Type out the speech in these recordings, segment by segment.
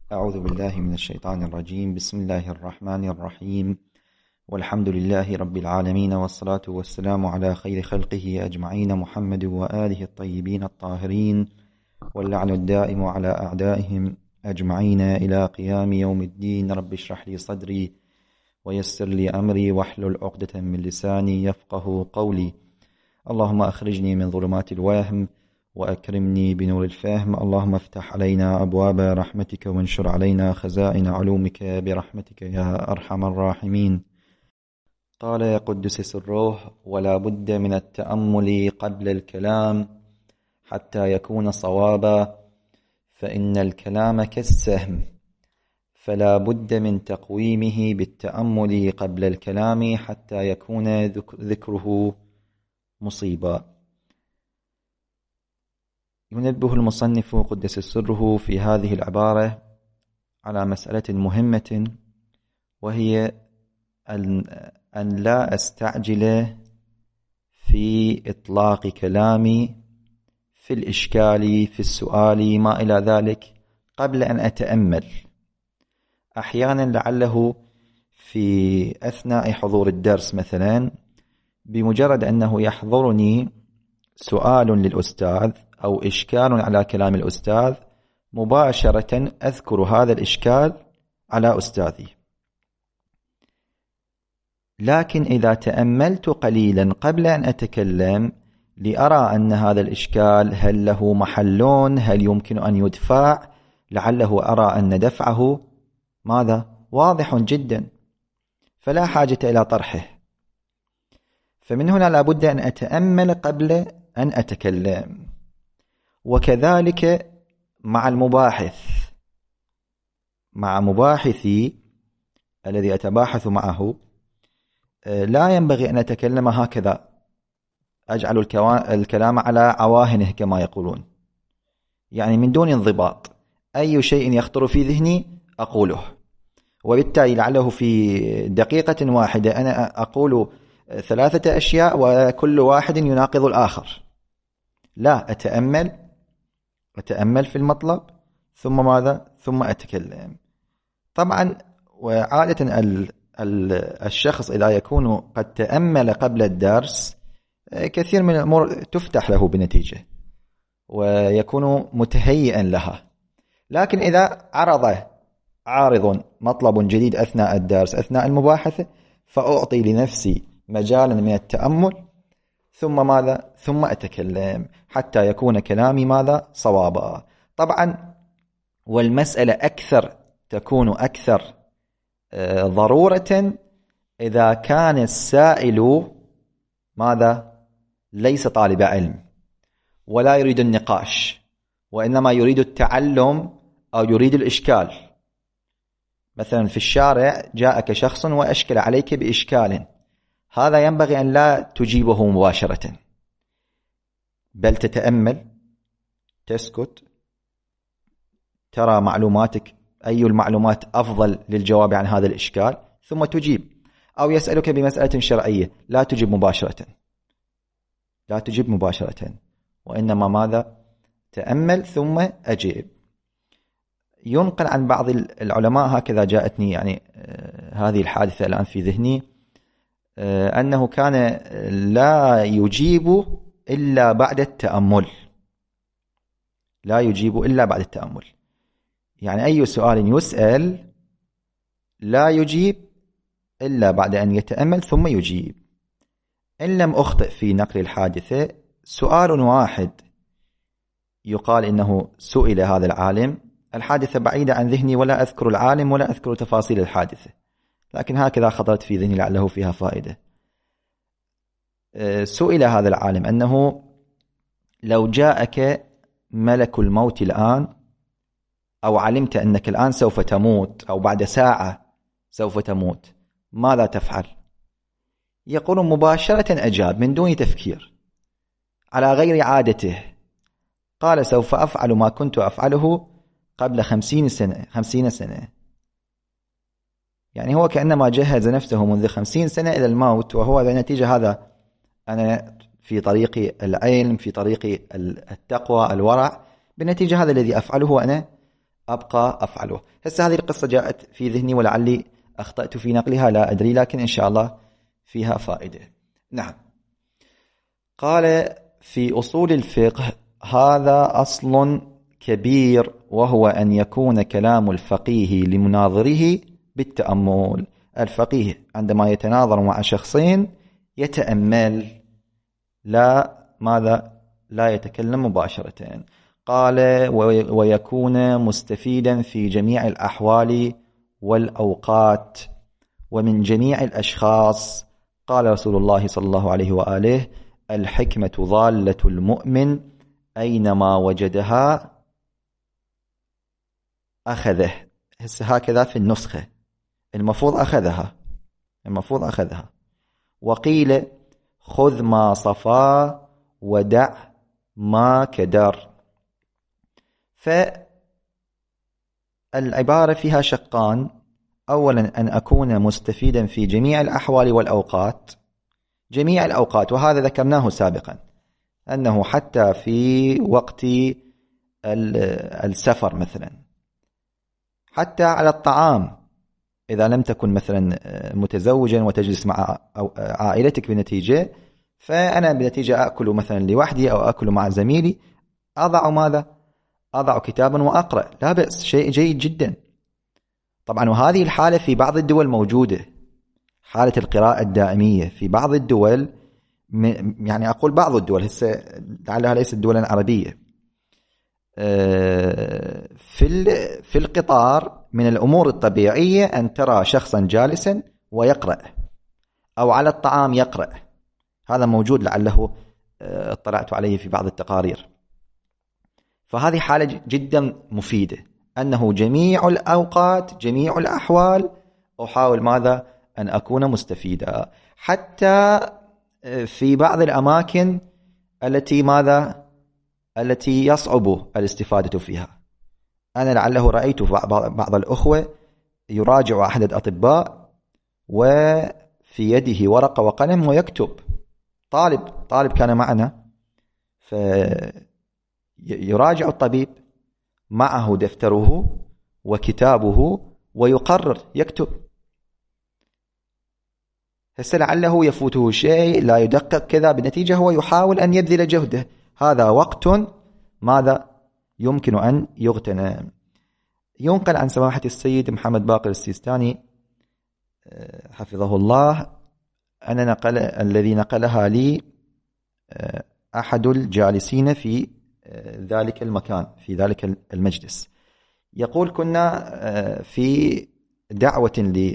أعوذ بالله من الشيطان الرجيم. بسم الله الرحمن الرحيم، والحمد لله رب العالمين، والصلاة والسلام على خير خلقه أجمعين، محمد وآله الطيبين الطاهرين، واللعن الدائم على أعدائهم أجمعين إلى قيام يوم الدين. رب اشرح لي صدري ويسر لي أمري واحلل عقدة من لساني يفقه قولي. اللهم أخرجني من ظلمات الوهم وأكرمني بنور الفهم. اللهم افتح علينا أبواب رحمتك وانشر علينا خزائن علومك برحمتك يا أرحم الراحمين. قال يا قدس سره: ولا بد من التأمل قبل الكلام حتى يكون صوابا، فإن الكلام كالسهم، فلا بد من تقويمه بالتأمل قبل الكلام حتى يكون ذكره مصيبا. ينبه المصنف قدس سره في هذه العبارة على مسألة مهمة، وهي أن لا أستعجل في إطلاق كلامي في الإشكال في السؤال ما إلى ذلك قبل أن أتأمل. أحيانا لعله في أثناء حضور الدرس مثلا، بمجرد أنه يحضرني سؤال للأستاذ أو إشكال على كلام الأستاذ، مباشرة أذكر هذا الإشكال على أستاذي. لكن إذا تأملت قليلا قبل أن أتكلم لأرى أن هذا الإشكال هل له محلون، هل يمكن أن يدفع، لعله أرى أن دفعه ماذا؟ واضح جدا، فلا حاجة إلى طرحه. فمن هنا لابد أن أتأمل قبل أن أتكلم. وكذلك مع المباحث، مع مباحثي الذي أتباحث معه، لا ينبغي أن أتكلم هكذا، أجعل الكلام على عواهنه كما يقولون، يعني من دون انضباط. أي شيء يخطر في ذهني أقوله، وبالتالي لعله في دقيقة واحدة أنا أقول 3 أشياء وكل واحد يناقض الآخر. لا، أتأمل في المطلب ثم ماذا؟ ثم أتكلم. طبعا وعادة الشخص إذا يكون قد تأمل قبل الدرس، كثير من الأمور تفتح له بنتيجة ويكون متهيئا لها. لكن إذا عارض مطلب جديد أثناء الدرس أثناء المباحثة، فأعطي لنفسي مجالا من التأمل ثم ماذا؟ ثم أتكلم حتى يكون كلامي ماذا؟ صوابا. طبعا والمسألة تكون أكثر ضرورة إذا كان السائل ماذا؟ ليس طالب علم ولا يريد النقاش، وإنما يريد التعلم أو يريد الإشكال. مثلا في الشارع جاءك شخص وأشكل عليك بإشكال، هذا ينبغي أن لا تجيبه مباشرة، بل تتأمل، تسكت، ترى معلوماتك أي المعلومات أفضل للجواب عن هذا الإشكال، ثم تجيب. أو يسألك بمسألة شرعية، لا تجيب مباشرة، وإنما ماذا؟ تأمل ثم أجيب. ينقل عن بعض العلماء، هكذا جاءتني يعني هذه الحادثة الآن في ذهني، أنه كان لا يجيب إلا بعد التأمل. يعني أي سؤال يسأل لا يجيب إلا بعد أن يتأمل ثم يجيب. إن لم أخطئ في نقل الحادثة، سؤال واحد يقال إنه سئل هذا العالم، الحادثة بعيدة عن ذهني ولا أذكر العالم ولا أذكر تفاصيل الحادثة، لكن هكذا خطرت في ذهني لعله فيها فائدة. سئل هذا العالم أنه لو جاءك ملك الموت الآن، أو علمت أنك الآن سوف تموت أو بعد ساعة سوف تموت، ماذا تفعل؟ يقول مباشرة أجاب من دون تفكير على غير عادته. قال سوف أفعل ما كنت أفعله قبل 50 سنة. يعني هو كأنما جهز نفسه منذ 50 سنة إلى الموت، وهو بنتيجة هذا أنا في طريق العلم، في طريق التقوى الورع، بالنتيجة هذا الذي أفعله وأنا أبقى أفعله. هسه هذه القصة جاءت في ذهني ولعلي أخطأت في نقلها لا أدري، لكن إن شاء الله فيها فائدة. نعم. قال في أصول الفقه: هذا أصل كبير، وهو أن يكون كلام الفقيه لمناظره بالتأمل. الفقيه عندما يتناظر مع شخصين يتأمل، لا يتكلم مباشرة. قال: ويكون مستفيدا في جميع الأحوال والأوقات ومن جميع الأشخاص. قال رسول الله صلى الله عليه وآله: الحكمة ضالة المؤمن، أينما وجدها أخذه. هكذا في النسخة، المفروض أخذها. وقيل: خذ ما صفا ودع ما كدر. فالعبارة فيها شقان: أولا أن أكون مستفيدا في جميع الأحوال والأوقات، جميع الأوقات، وهذا ذكرناه سابقا أنه حتى في وقت السفر مثلا، حتى على الطعام، إذا لم تكن مثلا متزوجا وتجلس مع عائلتك بنتيجة، فأنا بنتيجة أكل مثلا لوحدي أو أكل مع زميلي، أضع ماذا؟ أضع كتابا وأقرأ، لا بأس، شيء جيد جدا طبعا. وهذه الحالة في بعض الدول موجودة، حالة القراءة الدائمية في بعض الدول، يعني أقول بعض الدول، هسه لعلها ليست دولا عربية. في القطار من الأمور الطبيعية أن ترى شخصا جالسا ويقرأ، أو على الطعام يقرأ. هذا موجود، لعله اطلعت عليه في بعض التقارير. فهذه حالة جدا مفيدة، أنه جميع الأوقات جميع الأحوال أحاول ماذا؟ أن أكون مستفيدا. حتى في بعض الأماكن التي يصعب الاستفادة فيها. أنا لعله رأيت بعض الأخوة يراجع أحد الأطباء وفي يده ورقة وقلم ويكتب. طالب كان معنا، فيراجع الطبيب، معه دفتره وكتابه ويقرر، يكتب. هسه لعله يفوته شيء، لا يدقق كذا، بالنتيجة هو يحاول أن يبذل جهده. هذا وقت ماذا يمكن أن يغتنم. ينقل عن سماحة السيد محمد باقر السيستاني حفظه الله أن الذي نقلها لي أحد الجالسين في ذلك المكان، في ذلك المجلس. يقول: كنا في دعوة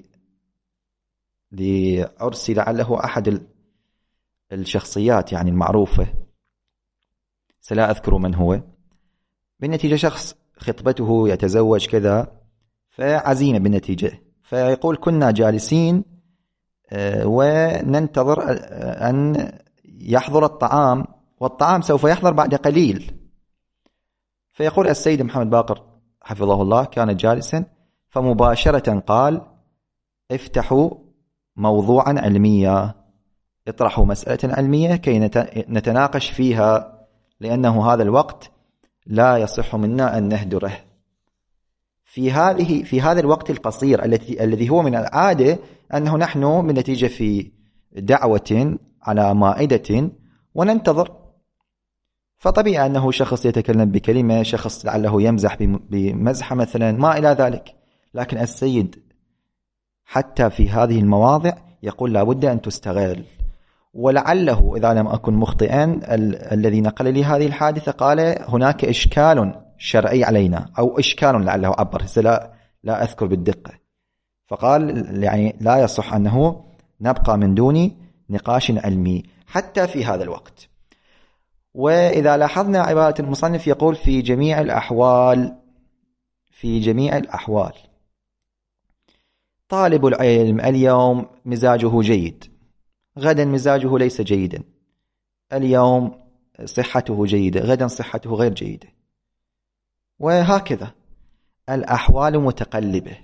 لعرس لعله أحد الشخصيات يعني المعروفة، سلا أذكر من هو. بالنتيجة شخص خطبته يتزوج كذا، فعزيمة بالنتيجة. فيقول: كنا جالسين وننتظر أن يحضر الطعام، والطعام سوف يحضر بعد قليل. فيقول السيد محمد باقر حفظه الله: كان جالسا، فمباشرة قال: افتحوا موضوعا علميا، اطرحوا مسألة علمية كي نتناقش فيها، لأنه هذا الوقت لا يصح منا أن نهدره. في هذا الوقت القصير الذي هو من العادة أنه نحن بنتيجة في دعوة على مائدة وننتظر، فطبيعي أنه شخص يتكلم بكلمة، شخص لعله يمزح بمزحة مثلا، ما إلى ذلك. لكن السيد حتى في هذه المواضع يقول لابد أن تستغل. ولعله إذا لم أكن مخطئا الذي نقل لي هذه الحادثة قال: هناك إشكال شرعي علينا، أو إشكال لعله عبر، لا أذكر بالدقة. فقال يعني لا يصح أنه نبقى من دون نقاش علمي حتى في هذا الوقت. وإذا لاحظنا عبارة المصنف يقول: في جميع الأحوال، في جميع الأحوال. طالب العلم اليوم مزاجه جيد، غدا مزاجه ليس جيدا، اليوم صحته جيدة، غدا صحته غير جيدة، وهكذا الأحوال متقلبة.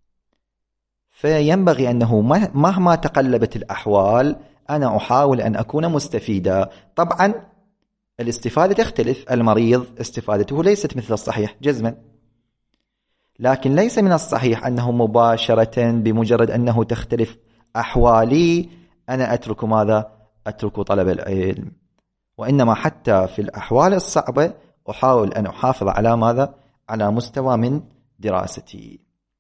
فينبغي أنه مهما تقلبت الأحوال أنا أحاول أن أكون مستفيدا. طبعا الاستفادة تختلف، المريض استفادته ليست مثل الصحيح جزما، لكن ليس من الصحيح أنه مباشرة بمجرد أنه تختلف أحوالي أنا أترك ماذا؟ أترك طلب العلم، وإنما حتى في الأحوال الصعبة أحاول أن أحافظ على ماذا؟ على مستوى من دراستي.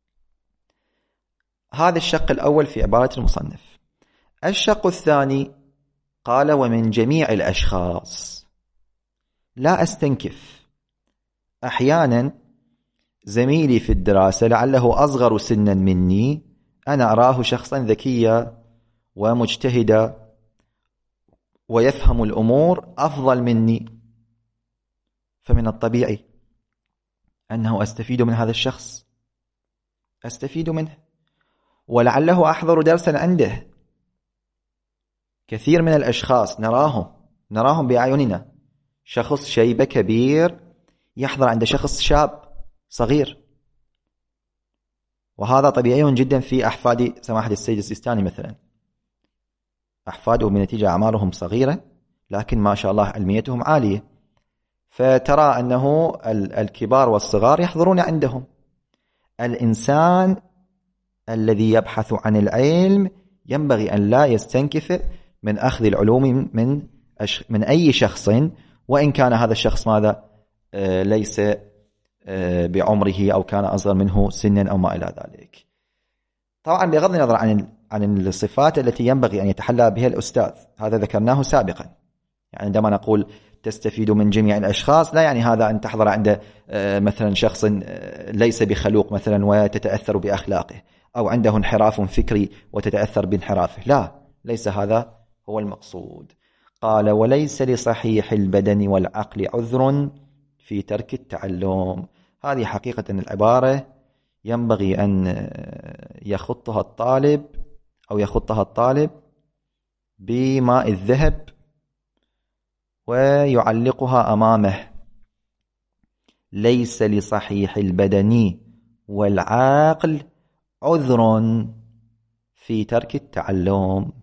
هذا الشق الأول في عبارة المصنف. الشق الثاني قال: ومن جميع الأشخاص. لا أستنكف، أحيانا زميلي في الدراسة لعله أصغر سنا مني، أنا أراه شخصا ذكيا ومجتهدا ويفهم الأمور أفضل مني، فمن الطبيعي أنه أستفيد من هذا الشخص، أستفيد منه، ولعله أحضر درسا عنده. كثير من الأشخاص نراهم بأعيننا، شخص شيبة كبير يحضر عند شخص شاب صغير، وهذا طبيعي جدا في أحفاد سماحة السيد السيستاني مثلا. أحفاده بنتيجة أعمارهم صغيرة لكن ما شاء الله علميتهم عالية، فترى أنه الكبار والصغار يحضرون عندهم. الإنسان الذي يبحث عن العلم ينبغي أن لا يستنكف من أخذ العلوم من أي شخص، وإن كان هذا الشخص ماذا؟ ليس بعمره أو كان أصغر منه سنا أو ما إلى ذلك. طبعا بغض النظر عن الصفات التي ينبغي أن يتحلى بها الأستاذ، هذا ذكرناه سابقا. يعني عندما نقول تستفيد من جميع الأشخاص، لا يعني هذا أن تحضر عند مثلا شخص ليس بخلوق مثلا وتتأثر بأخلاقه، أو عنده انحراف فكري وتتأثر بانحرافه، لا، ليس هذا هو المقصود. قال: وليس لصحيح البدن والعقل عذر في ترك التعلم. هذه حقيقة العبارة ينبغي أن يخطها الطالب بماء الذهب ويعلقها أمامه. ليس لصحيح البدن والعقل عذر في ترك التعلم.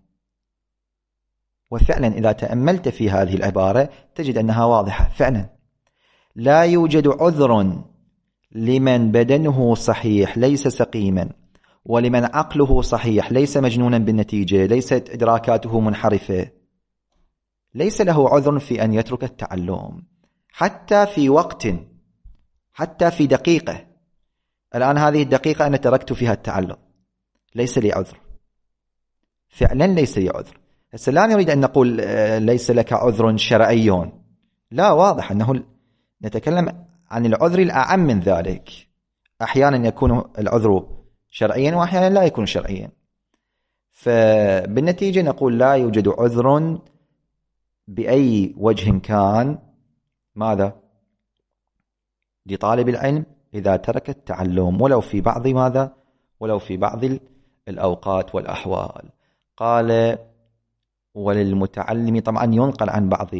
وفعلا إذا تأملت في هذه العبارة تجد أنها واضحة فعلا. لا يوجد عذر لمن بدنه صحيح ليس سقيما، ولمن عقله صحيح ليس مجنونا بالنتيجة، ليست إدراكاته منحرفة، ليس له عذر في أن يترك التعلم حتى في وقت، حتى في دقيقة. الآن هذه الدقيقة أنا تركت فيها التعلم، ليس لي عذر، فعلا ليس لي عذر. هسه لا نريد أن نقول ليس لك عذر شرعي، لا، واضح أنه نتكلم عن العذر الأعم من ذلك. أحيانا يكون العذر شرعيا وأحيانا لا يكون شرعيا، فبالنتيجة نقول لا يوجد عذر بأي وجه كان ماذا؟ لطالب العلم إذا ترك التعلم ولو في بعض ماذا؟ ولو في بعض الأوقات والأحوال. قال: وللمتعلم. طبعا ينقل عن بعض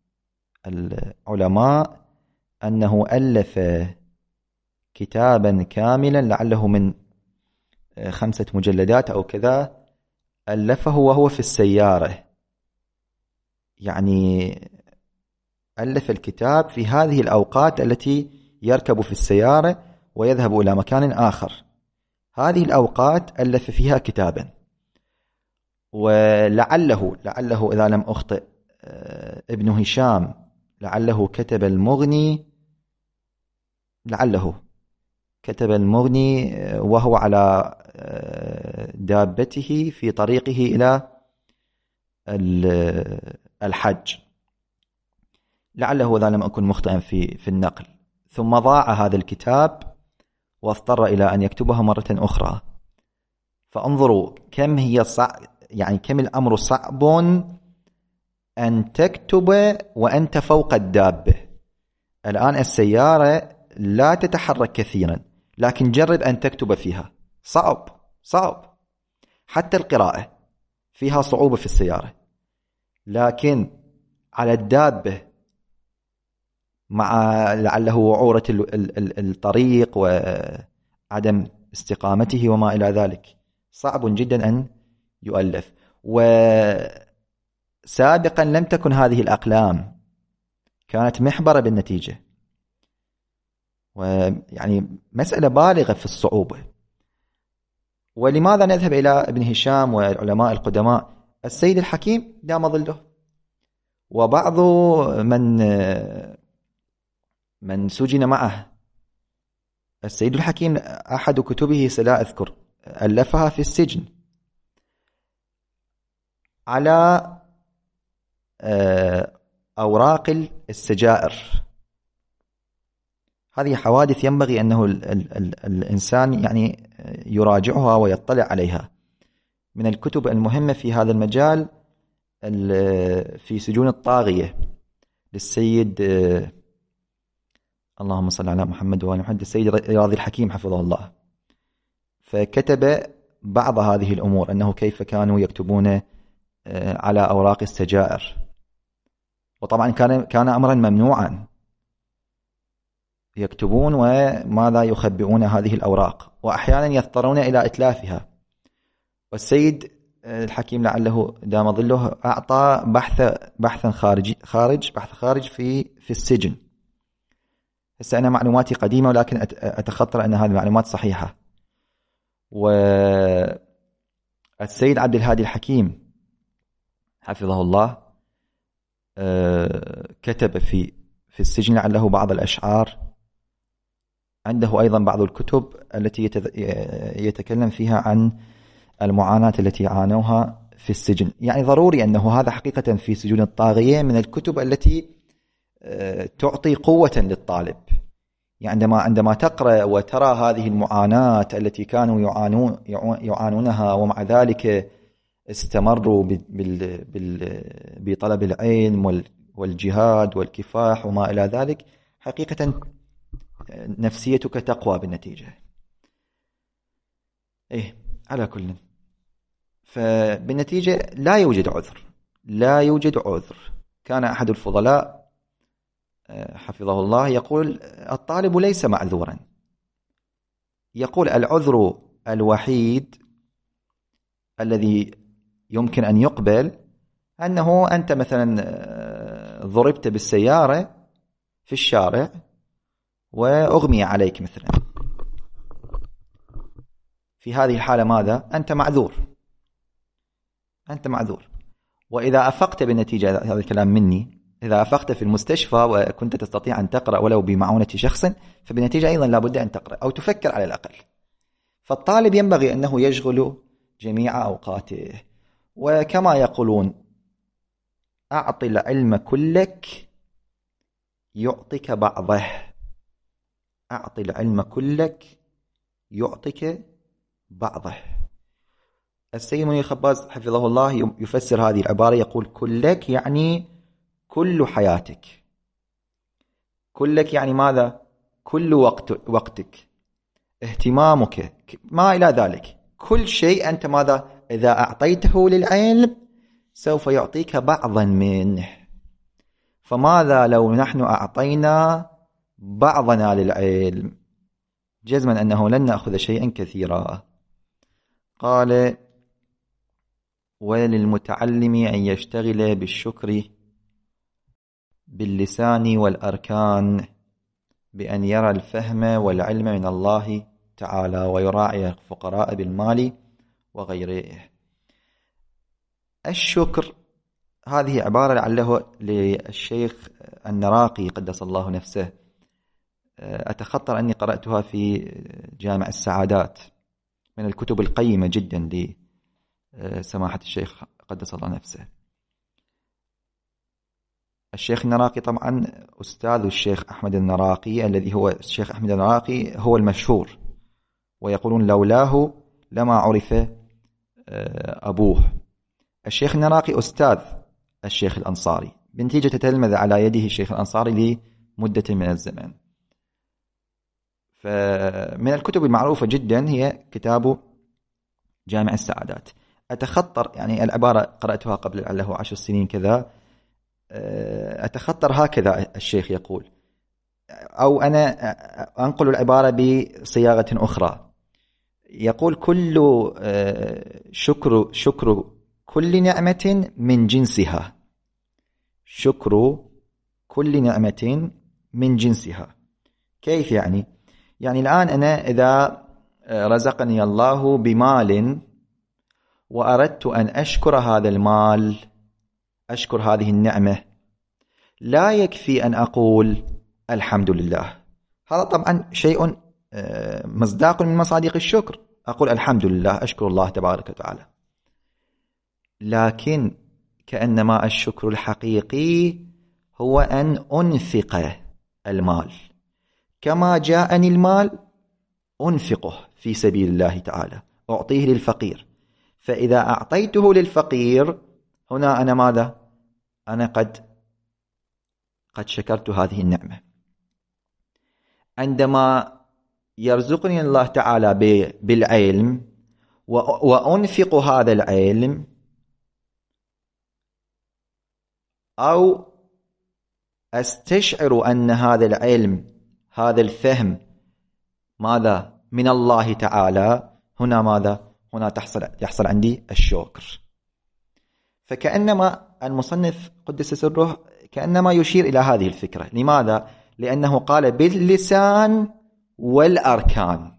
العلماء أنه ألف كتابا كاملا لعله من 5 مجلدات أو كذا، ألفه وهو في السيارة، يعني ألف الكتاب في هذه الأوقات التي يركب في السيارة ويذهب إلى مكان آخر، هذه الأوقات ألف فيها كتابا. ولعله إذا لم أخطئ ابن هشام لعله كتب المغني، وهو على دابته في طريقه إلى الحج، لعله إذا لم أكن مخطئا في النقل، ثم ضاع هذا الكتاب واضطر إلى أن يكتبها مرة أخرى. فانظروا كم هي يعني كم الأمر صعب أن تكتب وأنت فوق الدابة. الآن السيارة لا تتحرك كثيرا، لكن جرب أن تكتب فيها، صعب. حتى القراءة فيها صعوبة في السيارة، لكن على الدابة مع لعله وعورة الطريق وعدم استقامته وما إلى ذلك صعب جدا أن يؤلف. وسابقا لم تكن هذه الأقلام، كانت محبرة بالنتيجة، ويعني مسألة بالغة في الصعوبة. ولماذا نذهب إلى ابن هشام والعلماء القدماء؟ السيد الحكيم دام ظله، وبعض من سجن معه. السيد الحكيم أحد كتبه سلا أذكر ألفها في السجن على أوراق السجائر. هذه حوادث ينبغي أنه الإنسان يعني يراجعها ويطلع عليها. من الكتب المهمة في هذا المجال في سجون الطاغية للسيد اللهم صل على محمد وآل محمد السيد راضي الحكيم حفظه الله، فكتب بعض هذه الأمور، أنه كيف كانوا يكتبون على أوراق السجائر. وطبعا كان أمرا ممنوعا، يكتبون وماذا يخبئون هذه الأوراق، وأحيانا يضطرون إلى إتلافها. والسيد الحكيم لعله دام ظله أعطى بحثا خارج في السجن. هسه أنا معلوماتي قديمة، ولكن أتخطر أن هذه المعلومات صحيحة. والسيد عبد الهادي الحكيم حفظه الله كتب في السجن لعله بعض الأشعار. عنده أيضا بعض الكتب التي يتكلم فيها عن المعاناة التي عانوها في السجن. يعني ضروري أنه هذا حقيقة في سجون الطاغية من الكتب التي تعطي قوة للطالب. يعني عندما تقرأ وترى هذه المعاناة التي كانوا يعانونها، ومع ذلك استمروا بطلب العلم والجهاد والكفاح وما إلى ذلك، حقيقة نفسيتك تقوى بالنتيجة. على كل، فبالنتيجة لا يوجد عذر. كان أحد الفضلاء حفظه الله يقول الطالب ليس معذورا، يقول العذر الوحيد الذي يمكن أن يقبل أنه أنت مثلا ضربت بالسيارة في الشارع وأغمي عليك مثلا، في هذه الحالة ماذا؟ أنت معذور. وإذا أفقت بالنتيجة، هذا الكلام مني، إذا أفقت في المستشفى وكنت تستطيع أن تقرأ ولو بمعونة شخص، فبالنتيجة أيضا لابد أن تقرأ أو تفكر على الأقل. فالطالب ينبغي أنه يشغل جميع أوقاته، وكما يقولون أعط العلم كلك يعطيك بعضه. أعط العلم كلك يعطيك بعضه. السيد منير خباز حفظه الله يفسر هذه العبارة، يقول كلك يعني كل حياتك. كلك يعني ماذا؟ كل وقتك، اهتمامك، ما إلى ذلك. كل شيء أنت ماذا؟ إذا أعطيته للعلم سوف يعطيك بعضا منه. فماذا لو نحن أعطينا بعضنا للعلم؟ جزما أنه لن نأخذ شيئا كثيرا. قال وللمتعلم أن يشتغل بالشكر باللسان والأركان، بأن يرى الفهم والعلم من الله تعالى، ويراعي الفقراء بالمال وغيره. الشكر هذه عبارة لعله للشيخ النراقي قدس الله نفسه، أتخطر أني قرأتها في جامع السعادات، من الكتب القيمة جدا لسماحة الشيخ قدس الله نفسه. الشيخ النراقي طبعا أستاذ الشيخ أحمد النراقي، الذي هو الشيخ أحمد النراقي هو المشهور، ويقولون لولاه لما عرف أبوه. الشيخ النراقي أستاذ الشيخ الأنصاري، بنتيجة تتلمذ على يده الشيخ الأنصاري لمدة من الزمن. فمن الكتب المعروفة جدا هي كتاب جامع السعادات. أتخطر يعني العبارة قرأتها قبل لعله 10 سنين كذا، أتخطر هكذا الشيخ يقول، أو أنا أنقل العبارة بصياغة أخرى. يقول كل شكر كل نعمة من جنسها، شكر كل نعمة من جنسها. كيف يعني؟ يعني الآن أنا إذا رزقني الله بمال وأردت أن أشكر هذا المال، أشكر هذه النعمة، لا يكفي أن أقول الحمد لله. هذا طبعا شيء مصداق من مصادق الشكر، أقول الحمد لله، أشكر الله تبارك وتعالى. لكن كأنما الشكر الحقيقي هو أن أنفق المال، كما جاءني المال أنفقه في سبيل الله تعالى، أعطيه للفقير. فإذا أعطيته للفقير هنا أنا ماذا؟ أنا قد شكرت هذه النعمة. عندما يرزقني الله تعالى بالعلم وأنفق هذا العلم، أو أستشعر أن هذا العلم، هذا الفهم ماذا؟ من الله تعالى، هنا ماذا؟ هنا يحصل عندي الشكر. فكأنما المصنف قدس سره كأنما يشير إلى هذه الفكرة. لماذا؟ لأنه قال باللسان والأركان.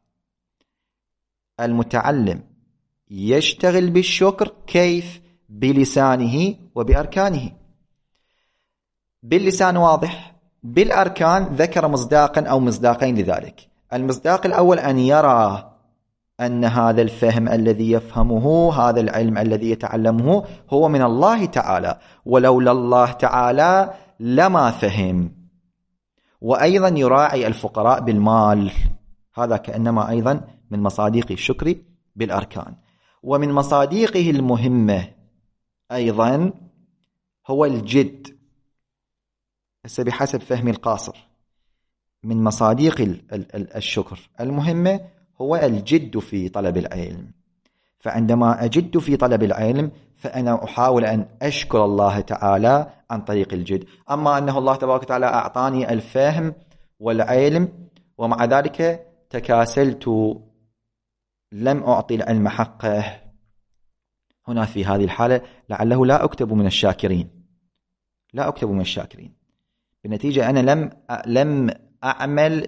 المتعلم يشتغل بالشكر كيف؟ بلسانه وبأركانه. باللسان واضح، بالأركان ذكر مصداقا أو مصداقين لذلك. المصداق الأول أن يرى أن هذا الفهم الذي يفهمه، هذا العلم الذي يتعلمه هو من الله تعالى، ولولا الله تعالى لما فهم. وأيضا يراعي الفقراء بالمال، هذا كأنما أيضا من مصادق الشكر بالأركان. ومن مصادقه المهمة أيضا هو الجد. بحسب فهمي القاصر، من مصادق الشكر المهمة هو الجد في طلب العلم. فعندما أجد في طلب العلم فأنا أحاول أن أشكر الله تعالى عن طريق الجد. أما أنه الله تبارك وتعالى أعطاني الفهم والعلم ومع ذلك تكاسلت، لم أعطي العلم حقه، هنا في هذه الحالة لعله لا أكتب من الشاكرين، لا أكتب من الشاكرين. بالنتيجة أنا لم أعمل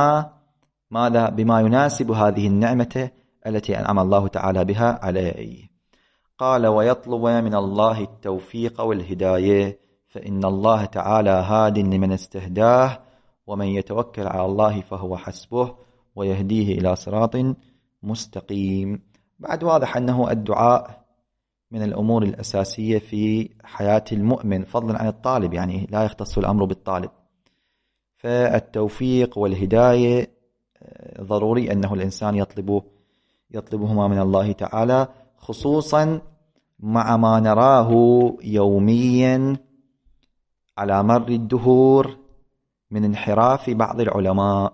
بما يناسب هذه النعمة التي أنعم الله تعالى بها علي. قال ويطلب من الله التوفيق والهداية، فإن الله تعالى هاد لمن استهداه، ومن يتوكل على الله فهو حسبه ويهديه إلى صراط مستقيم. بعد واضح أنه الدعاء من الأمور الأساسية في حياة المؤمن فضلا عن الطالب، يعني لا يختص الأمر بالطالب. فالتوفيق والهداية ضروري أنه الإنسان يطلبهما من الله تعالى، خصوصا مع ما نراه يوميا على مر الدهور من انحراف بعض العلماء.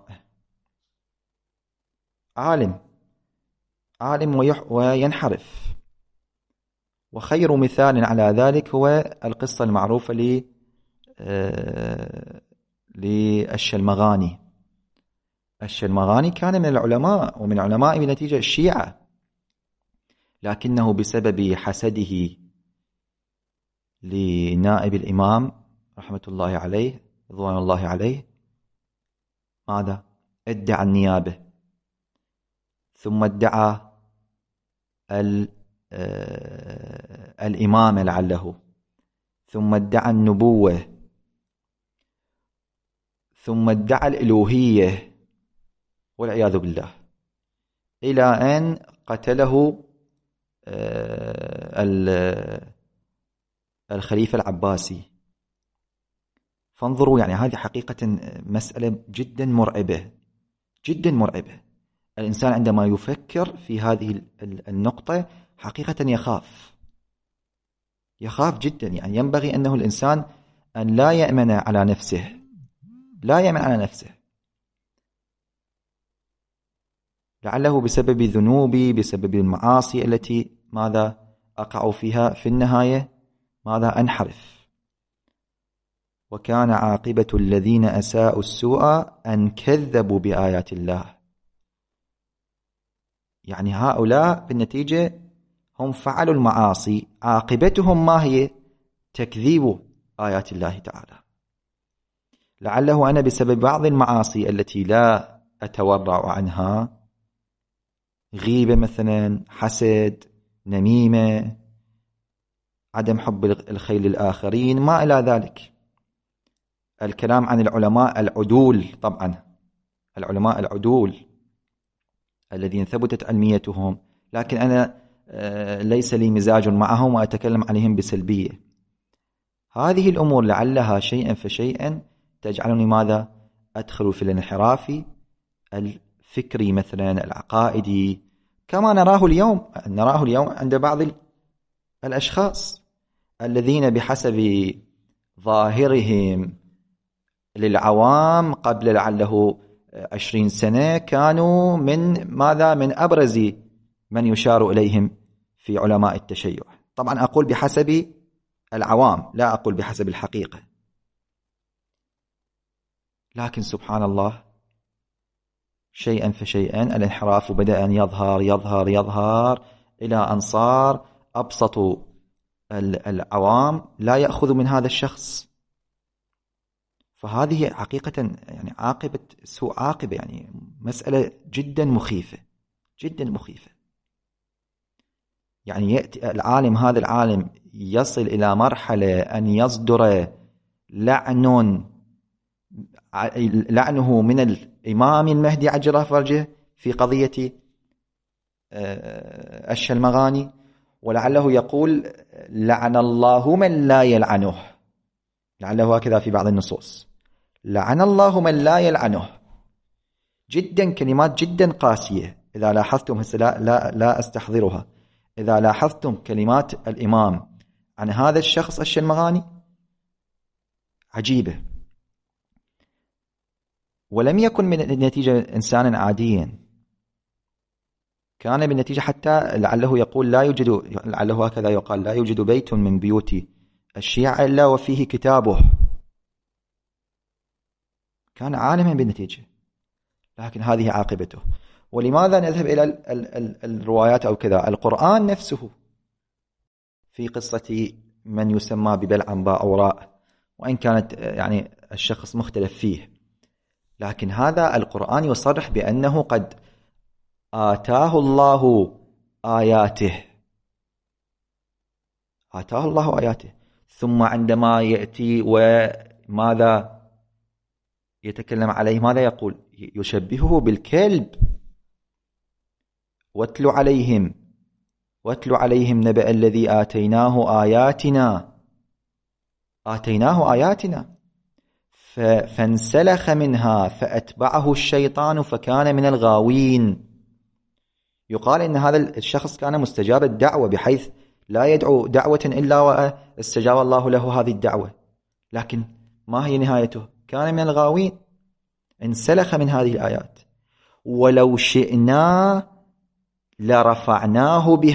عالم وينحرف. وخير مثال على ذلك هو القصة المعروفة للشلمغاني. الشلمغاني كان من العلماء ومن علماء بنتيجة الشيعة، لكنه بسبب حسده لنائب الإمام رحمة الله عليه رضوان الله عليه ماذا؟ ادعى النيابة، ثم ادعى الإمامة لعله، ثم ادعى النبوة، ثم ادعى الإلوهية والعياذ بالله، إلى أن قتله الخليفة العباسي. فانظروا، يعني هذه حقيقة مسألة جدا مرعبة، جدا مرعبة. الإنسان عندما يفكر في هذه النقطة حقيقة يخاف جدا. يعني ينبغي أنه الإنسان أن لا يأمن على نفسه، لا يأمن على نفسه، لعله بسبب ذنوبي، بسبب المعاصي التي ماذا أقع فيها، في النهاية ماذا؟ أنحرف. وكان عاقبة الذين أساءوا السوء أن كذبوا بآيات الله. يعني هؤلاء بالنتيجة هم فعلوا المعاصي، عاقبتهم ما هي؟ تكذيب آيات الله تعالى. لعله أنا بسبب بعض المعاصي التي لا أتورع عنها، غيبة مثلا، حسد، نميمة، عدم حب الخير للآخرين، ما إلى ذلك. الكلام عن العلماء العدول، طبعا العلماء العدول الذين ثبتت علميتهم، لكن أنا ليس لي مزاج معهم وأتكلم عليهم بسلبية. هذه الأمور لعلها شيئا فشيئا تجعلني ماذا؟ أدخل في الانحراف الفكري مثلا، العقائدي، كما نراه اليوم عند بعض الأشخاص الذين بحسب ظاهرهم للعوام قبل لعله 20 سنة كانوا من ماذا؟ من أبرز من يشار إليهم في علماء التشيع. طبعا أقول بحسب العوام، لا أقول بحسب الحقيقة. لكن سبحان الله، شيئا فشيئا الانحراف بدأ أن يظهر إلى أن صار أبسط العوام لا يأخذ من هذا الشخص. فهذه حقيقة يعني عاقبة سوء عاقبة، يعني مسألة جدا مخيفة جدا مخيفة. يعني يأتي هذا العالم يصل إلى مرحلة أن يصدر لعنه من الإمام المهدي عجل فرجه في قضية الشلمغاني، ولعله يقول لعن الله من لا يلعنه، لعله هكذا في بعض النصوص، لعن الله من لا يلعنه. جدا كلمات جدا قاسية. إذا لاحظتم، لا أستحضرها، إذا لاحظتم كلمات الإمام عن هذا الشخص الشلمغاني عجيبة. ولم يكن من النتيجة إنسانا عاديا، كان بالنتيجة حتى لعله يقول لعله هكذا يقال لا يوجد بيت من بيوت الشيعة إلا وفيه كتابه. كان عالما بالنتيجة، لكن هذه عاقبته. ولماذا نذهب إلى الروايات أو كذا؟ القرآن نفسه في قصة من يسمى ببلعم باوراء، وإن كانت يعني الشخص مختلف فيه، لكن هذا القرآن يصرح بأنه قد آتاه الله آياته، آتاه الله آياته. ثم عندما يأتي وماذا يتكلم عليه، ماذا يقول؟ يشبهه بالكلب. واتل عليهم نبأ الذي آتيناه آياتنا فانسلخ منها فأتبعه الشيطان فكان من الغاوين. يقال إن هذا الشخص كان مستجاب الدعوة، بحيث لا يدعو دعوة إلا واستجاب الله له هذه الدعوة، لكن ما هي نهايته؟ كان من الغاوين، انسلخ من هذه الآيات. ولو شئنا لرفعناه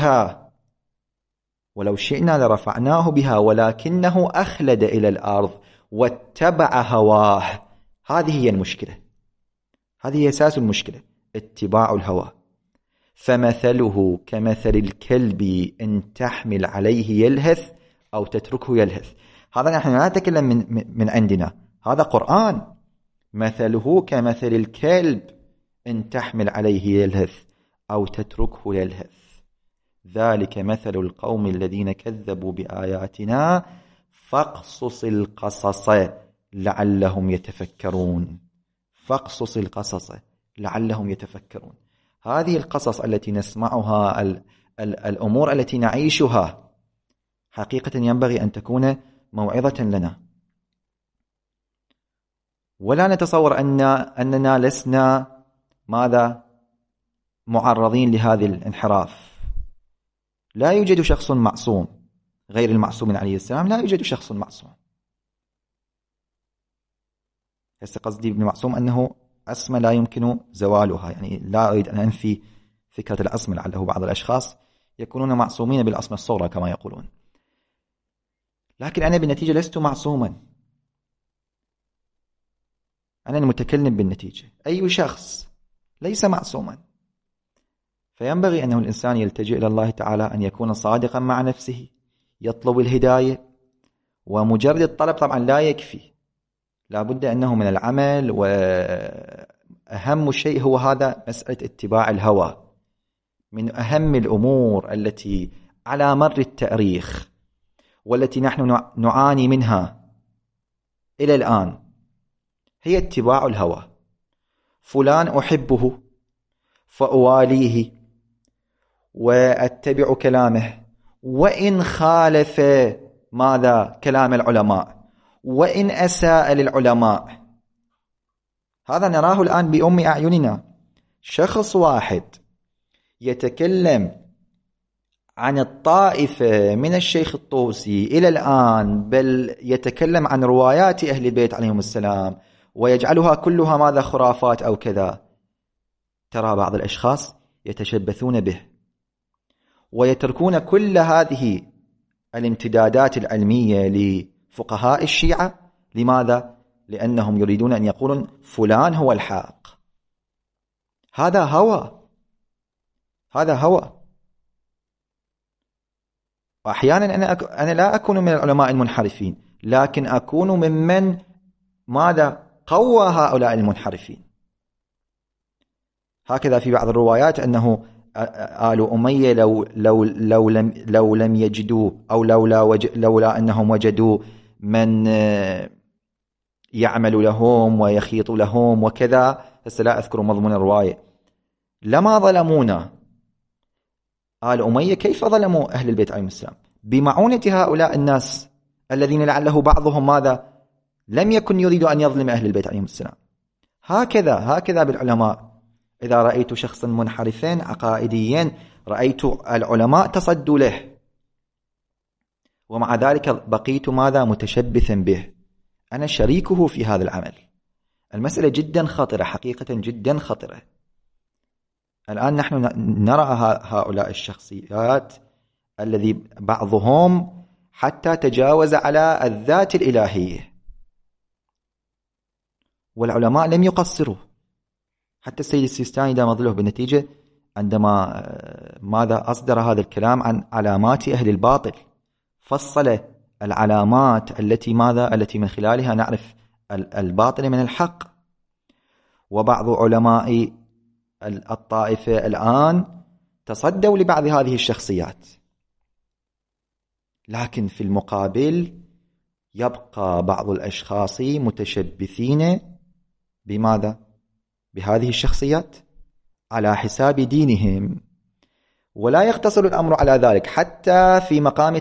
بها ولكنه أخلد إلى الأرض واتبع هواه. هذه هي المشكلة، هذه هي أساس المشكلة، اتباع الهوى. فمثله كمثل الكلب إن تحمل عليه يلهث أو تتركه يلهث. هذا نحن لا نتكلم من عندنا، هذا قرآن. مثله كمثل الكلب إن تحمل عليه يلهث أو تتركه يلهث، ذلك مثل القوم الذين كذبوا بآياتنا فاقصص القصص لعلهم يتفكرون. فاقصص القصص لعلهم يتفكرون. هذه القصص التي نسمعها، الأمور التي نعيشها، حقيقة ينبغي أن تكون موعظة لنا، ولا نتصور أننا لسنا ماذا؟ معرضين لهذا الانحراف. لا يوجد شخص معصوم غير المعصوم عليه السلام، لا يوجد شخص معصوم. هسه قصدي بالمعصوم أنه عصمة لا يمكن زوالها، يعني لا أريد أن أنفي فكرة العصمة، لعله بعض الأشخاص يكونون معصومين بالعصمة الصغرى كما يقولون، لكن أنا بالنتيجة لست معصوما، أنا المتكلم بالنتيجة. أي شخص ليس معصوما، فينبغي أنه الإنسان يلتجئ إلى الله تعالى، أن يكون صادقا مع نفسه، يطلب الهداية. ومجرد الطلب طبعا لا لا بد أنه من العمل، وأهم شيء هو هذا مسألة اتباع الهوى. من أهم الأمور التي على مر التاريخ والتي نحن نعاني منها إلى الآن هي اتباع الهوى. فلان أحبه فأواليه وأتبع كلامه، وإن خالف ماذا كلام العلماء، وإن أساء للعلماء. هذا نراه الآن بأم أعيننا. شخص واحد يتكلم عن الطائفة من الشيخ الطوسي إلى الآن، بل يتكلم عن روايات أهل البيت عليهم السلام ويجعلها كلها ماذا خرافات أو كذا. ترى بعض الأشخاص يتشبثون به ويتركون كل هذه الامتدادات العلمية لفقهاء الشيعة. لماذا؟ لأنهم يريدون أن يقولون فلان هو الحق. هذا هوى، هذا هوى. وأحيانا أنا لا أكون من العلماء المنحرفين، لكن أكون ممن ماذا قوى هؤلاء المنحرفين. هكذا في بعض الروايات أنه آل أمية لو لم يجدوا أو لولا أنهم وجدوا من يعمل لهم ويخيط لهم وكذا، بس لا أذكر مضمون الرواية، لما ظلمونا. آل أمية كيف ظلموا أهل البيت عليهم السلام؟ بمعونة هؤلاء الناس الذين لعله بعضهم ماذا لم يكن يريد أن يظلم أهل البيت عليهم السلام. هكذا بالعلماء. إذا رأيت شخصا منحرفا عقائديا رأيت العلماء تصدوا له، ومع ذلك بقيت ماذا متشبثا به. أنا شريكه في هذا العمل. المسألة جدا خطرة، حقيقة جدا خطرة. الآن نحن نرى هؤلاء الشخصيات الذي بعضهم حتى تجاوز على الذات الإلهية، والعلماء لم يقصروا. حتى السيد السيستاني دام ظله بالنتيجة عندما ماذا أصدر هذا الكلام عن علامات أهل الباطل، فصل العلامات التي من خلالها نعرف الباطل من الحق. وبعض علماء الطائفة الآن تصدوا لبعض هذه الشخصيات، لكن في المقابل يبقى بعض الأشخاص متشبثين بماذا؟ بهذه الشخصيات على حساب دينهم. ولا يقتصر الأمر على ذلك، حتى في مقام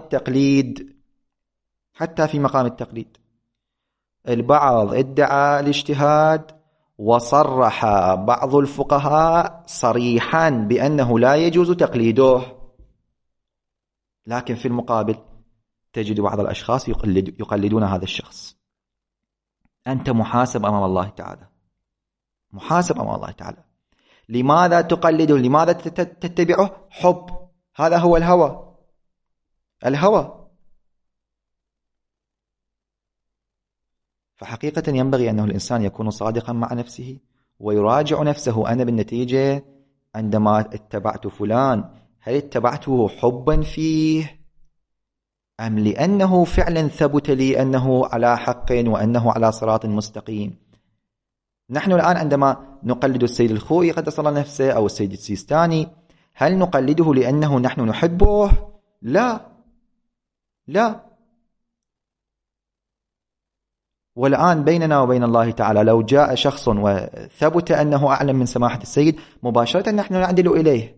التقليد البعض ادعى الاجتهاد، وصرح بعض الفقهاء صريحا بأنه لا يجوز تقليده، لكن في المقابل تجد بعض الأشخاص يقلدون هذا الشخص. أنت محاسب أمام الله تعالى، محاسب أمام الله تعالى. لماذا تقلده؟ لماذا تتبعه؟ حب. هذا هو الهوى. فحقيقة ينبغي أنه الإنسان يكون صادقا مع نفسه ويراجع نفسه. أنا بالنتيجة عندما اتبعت فلان، هل اتبعته حبا فيه أم لأنه فعلا ثبت لي أنه على حق وأنه على صراط مستقيم؟ نحن الآن عندما نقلد السيد الخوئي قدس الله نفسه أو السيد السيستاني، هل نقلده لأنه نحن نحبه؟ لا. والآن بيننا وبين الله تعالى لو جاء شخص وثبت أنه أعلم من سماحة السيد، مباشرة نحن نعدل إليه.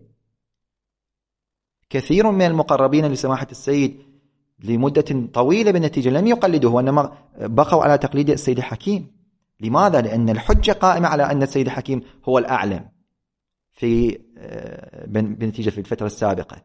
كثير من المقربين لسماحة السيد لمدة طويلة بالنتيجة لم يقلده، وإنما بقوا على تقليد السيد الحكيم. لماذا؟ لأن الحجة قائمة على أن السيد الحكيم هو الأعلم بالنتيجة في الفترة السابقة،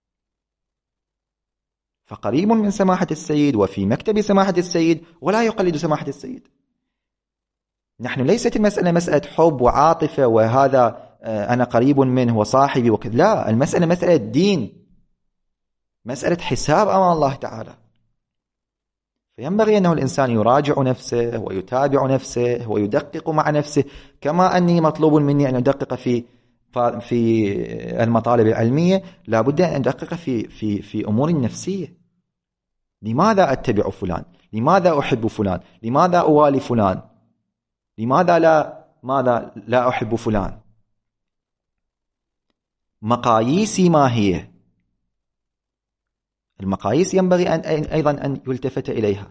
فقريب من سماحة السيد وفي مكتب سماحة السيد ولا يقلد سماحة السيد. نحن ليست المسألة مسألة حب وعاطفة وهذا أنا قريب منه وصاحبي وكذا، لا، المسألة مسألة دين، مسألة حساب أمام الله تعالى. فينبغي أنه الإنسان يراجع نفسه ويتابع نفسه ويدقق مع نفسه، كما أني مطلوب مني أن أدقق في المطالب العلمية، لا بد أن أدقق في أمور النفسية. لماذا أتبع فلان؟ لماذا أحب فلان؟ لماذا أوالي فلان؟ لماذا لا أحب فلان؟ مقاييسي ما هي؟ المقاييس ينبغي أيضا أن يلتفت إليها.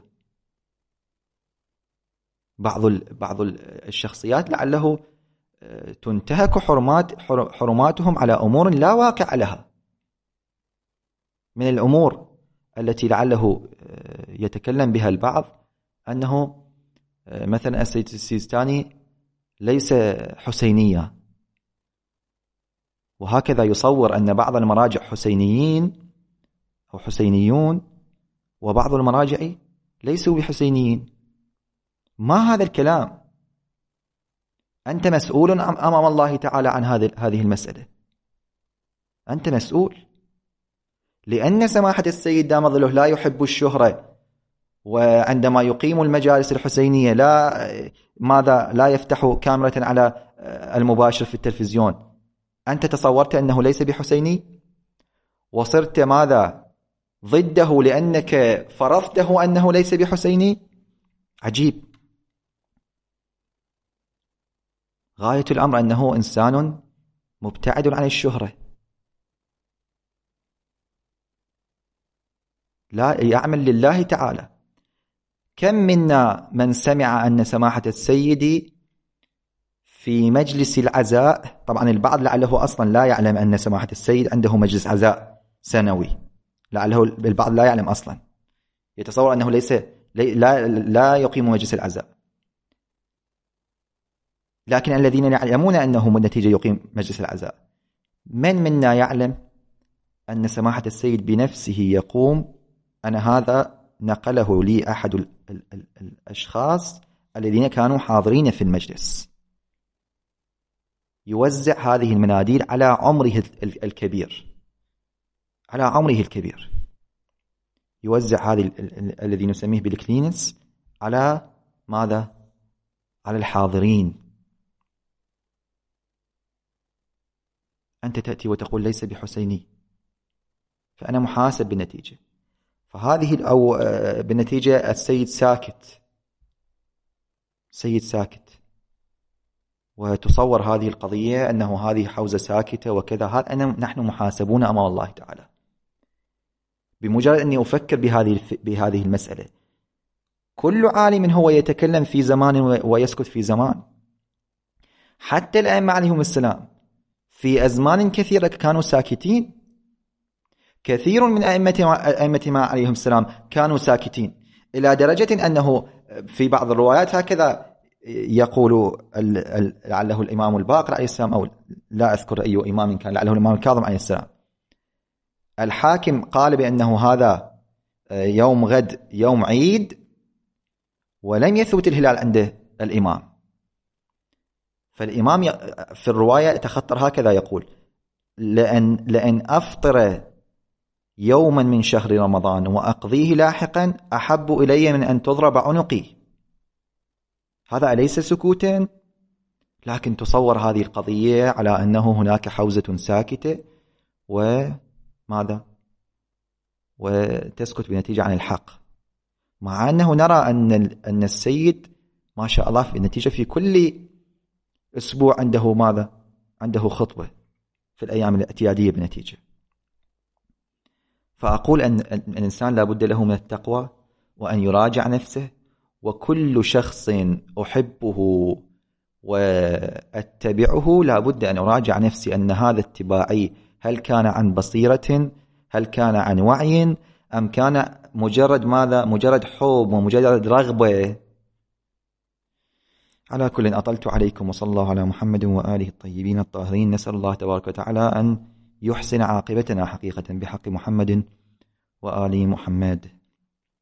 بعض الشخصيات لعله تنتهك حرماتهم على أمور لا واقع لها. من الأمور التي لعله يتكلم بها البعض أنه مثلا السيد السيستاني ليس حسينيا، وهكذا يصور أن بعض المراجع حسينيين أو حسينيون وبعض المراجع ليسوا بحسينيين. ما هذا الكلام؟ أنت مسؤول أمام الله تعالى عن هذه المسألة. أنت مسؤول، لأن سماحة السيد دام ظله لا يحب الشهرة، وعندما يقيم المجالس الحسينية لا يفتح كاميرا على المباشر في التلفزيون. أنت تصورت أنه ليس بحسيني وصرت ضده لأنك فرضته أنه ليس بحسيني؟ عجيب. غاية الأمر أنه إنسان مبتعد عن الشهرة، لا يعمل لله تعالى. كم منا من سمع أن سماحة السيد في مجلس العزاء، طبعا البعض لعله أصلا لا يعلم أن سماحة السيد عنده مجلس عزاء سنوي، لعله البعض لا يعلم أصلا، يتصور أنه لا يقيم مجلس العزاء. لكن الذين يعلمون أنه من نتيجة يقيم مجلس العزاء، من منا يعلم أن سماحة السيد بنفسه يقوم؟ أنا هذا نقله لي أحد الأشخاص الذين كانوا حاضرين في المجلس، يوزع هذه المناديل على عمره الكبير، يوزع هذه الذي نسميه بالكلينس على ماذا؟ على الحاضرين. أنت تأتي وتقول ليس بحسيني، فأنا محاسب بالنتيجة. أو بالنتيجة السيد ساكت، وتصور هذه القضية أنه هذه حوزة ساكتة وكذا. نحن محاسبون أمام الله تعالى. بمجرد أني أفكر بهذه المسألة، كل عالم هو يتكلم في زمان ويسكت في زمان. حتى الأئمة عليهم السلام في أزمان كثيرة كانوا ساكتين. كثير من أئمتنا عليهم السلام كانوا ساكتين، إلى درجة أنه في بعض الروايات هكذا يقول لعله الإمام الباقر عليه السلام، أو لا أذكر أي إمام كان، لعله الإمام الكاظم عليه السلام، الحاكم قال بأنه هذا يوم غد يوم عيد، ولم يثبت الهلال عند الإمام. فالإمام في الرواية تخطر هكذا يقول: لأن أفطر يوما من شهر رمضان وأقضيه لاحقا أحب إلي من أن تضرب عنقي. هذا أليس سكوتا؟ لكن تصور هذه القضية على أنه هناك حوزة ساكتة وتسكت بنتيجة عن الحق، مع أنه نرى أن السيد ما شاء الله في النتيجة في كل أسبوع عنده خطبة في الأيام الاعتيادية بنتيجة. فأقول أن الإنسان لا بد له من التقوى وأن يراجع نفسه. وكل شخص أحبه وأتبعه لا بد أن أراجع نفسي أن هذا اتباعي هل كان عن بصيرة، هل كان عن وعي، أم كان مجرد حب ومجرد رغبة. على كل أطلت عليكم، وصلى الله على محمد وآله الطيبين الطاهرين. نسأل الله تبارك وتعالى أن يحسن عاقبتنا حقيقة بحق محمد وآل محمد.